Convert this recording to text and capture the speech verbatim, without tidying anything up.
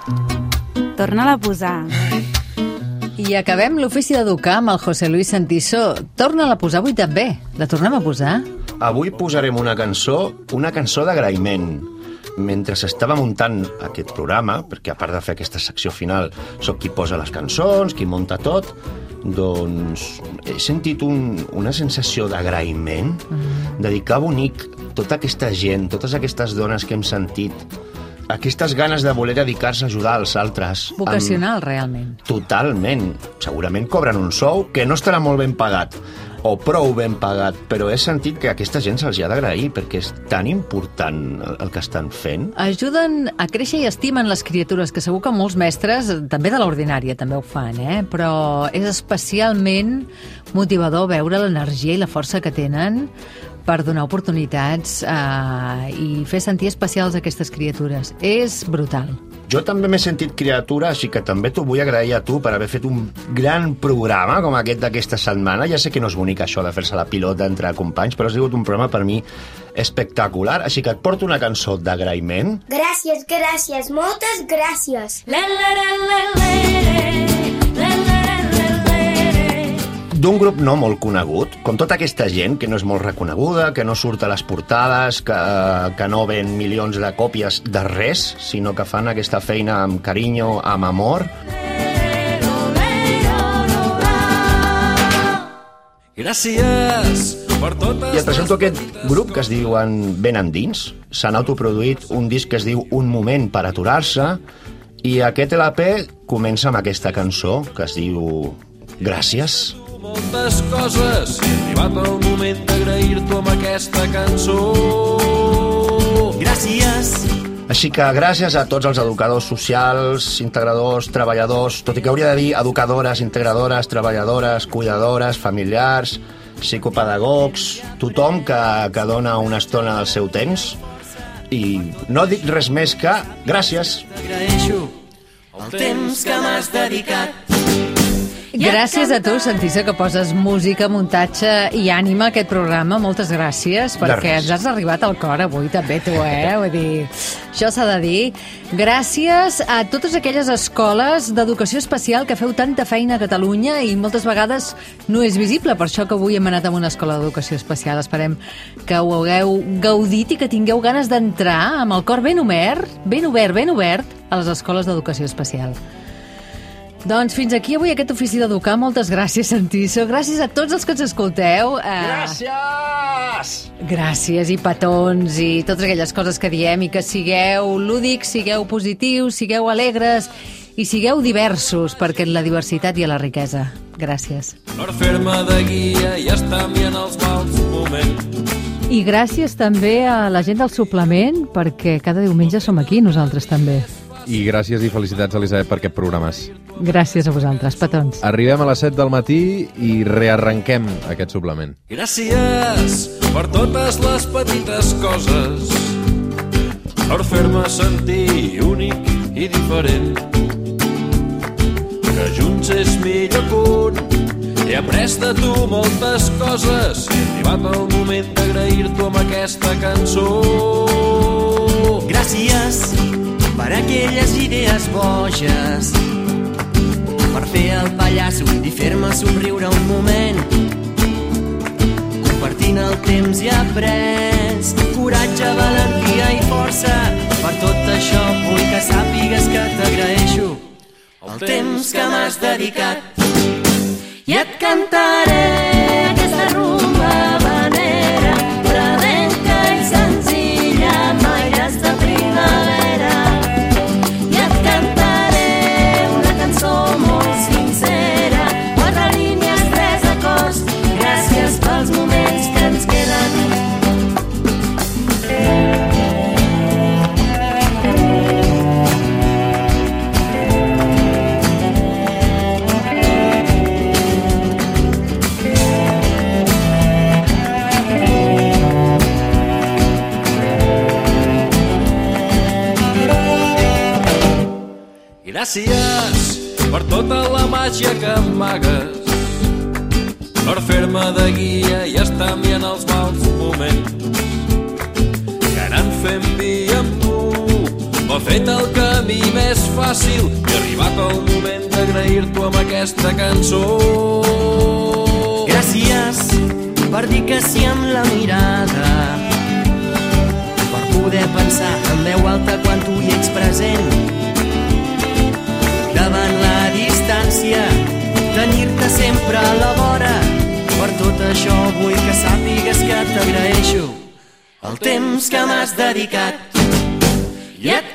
Torna-la a posar. I acabem l'ofici d'educar amb el José Luis Santiso. Torna-la a posar avui també. La tornem a posar? Avui posarem una cançó, una cançó d'agraïment. Mentre s'estava muntant aquest programa, perquè a part de fer aquesta secció final sóc qui posa les cançons, qui munta tot, doncs he sentit un, una sensació d'agraïment, mm. de dir que bonic tota aquesta gent, totes aquestes dones que hem sentit, aquestes ganes de voler dedicar-se a ajudar els altres. Vocacional, amb... realment. Totalment. Segurament cobren un sou que no estarà molt ben pagat, o prou ben pagat, però he sentit que a aquesta gent se'ls ha d'agrair perquè és tan important el, el que estan fent. Ajuden a créixer i estimen les criatures, que segur que molts mestres, també de l'ordinària, també ho fan, eh? Però és especialment motivador veure l'energia i la força que tenen per donar oportunitats eh, i fer sentir especials aquestes criatures. És brutal. Jo també m'he sentit criatura, així que també t'ho vull agrair a tu per haver fet un gran programa com aquest d'aquesta setmana. Ja sé que no és bonic això de fer-se la pilota entre companys, però ha sigut un programa per mi espectacular, així que et porto una cançó d'agraïment. Gràcies, gràcies, moltes gràcies. La, la, la, la, la, la, la. D'un grup no molt conegut, com tota aquesta gent que no és molt reconeguda, que no surt a les portades, que, que no ven milions de còpies de res, sinó que fan aquesta feina amb carinyo, amb amor. Gràcies per totes... I et presento aquest grup que es diuen Ben Endins. S'han autoproduït un disc que es diu Un moment per aturar-se, i aquest L P comença amb aquesta cançó que es diu Gràcies. Moltes coses, he arribat el moment d'agrair-t'ho amb aquesta cançó. Gràcies. Així que gràcies a tots els educadors socials, integradors, treballadors, tot i que hauria de dir educadores, integradores, treballadores, cuidadores, familiars, psicopedagogs, tothom que, que dona una estona del seu temps. I no dic res més que gràcies. T'agraeixo el temps que m'has dedicat. Gràcies a tu, Santiso, que poses música, muntatge i ànima a aquest programa. Moltes gràcies, perquè ens has arribat al cor avui també, tu, eh? Vull dir, això s'ha de dir. Gràcies a totes aquelles escoles d'educació especial que feu tanta feina a Catalunya i moltes vegades no és visible. Per això que avui hem anat a una escola d'educació especial. Esperem que ho hagueu gaudit i que tingueu ganes d'entrar amb el cor ben obert, ben obert, ben obert, a les escoles d'educació especial. Doncs fins aquí avui aquest ofici d'educar. Moltes gràcies, Santiso. Gràcies a tots els que ens escolteu. Gràcies! Gràcies i petons i totes aquelles coses que diem, i que sigueu lúdics, sigueu positius, sigueu alegres i sigueu diversos, perquè en la diversitat hi ha la riquesa. Gràcies. Per fer-me de guia i estar enviant els mals moments. I gràcies també a la gent del suplement, perquè cada diumenge som aquí, nosaltres també. I gràcies i felicitats, Elisabet, per aquest programes. Gràcies a vosaltres, petons. Arribem a les set del matí i rearrenquem aquest suplement. Gràcies per totes les petites coses, per fer-me sentir únic i diferent, que junts és millor punt. He après de tu moltes coses, he arribat el moment d'agrair-t'ho amb aquesta cançó. Gràcies per aquelles idees boges, per fer el pallasso i fer-me somriure un moment. Compartint el temps i après coratge, valentia i força. Per tot això vull que sàpigues que t'agraeixo el temps que m'has dedicat. I et cantaré aquesta rumba habanera, prevenca i senzilla, amb aires de primavera. I et cantaré una cançó molt sincera, quatre línies, tres acords. Gràcies pels moments que ens queden. Gràcies per tota la màgia que amagues, per fer-me de guia i estar enviant els mals moments, que anant fent via amb tu m'ha fet el camí més fàcil i ha arribat el moment d'agrair-t'ho amb aquesta cançó. Gràcies per dir que sí amb la mirada, per poder pensar en veu alta quan tu hi ets present. Davant la distància, tenir-te sempre a la vora. Per tot això vull que sàpigues que t'agraeixo el temps que m'has dedicat. I et